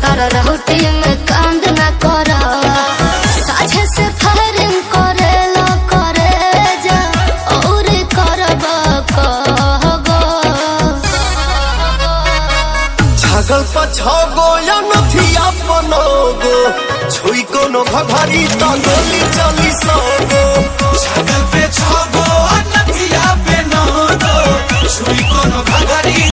सारा राहुटी में कांद न करा साझे से फायरिंग करे लो करे जा और करबा कहगो छगल पछगो या नथिया पनगो छुई कोनो घघरी त गोली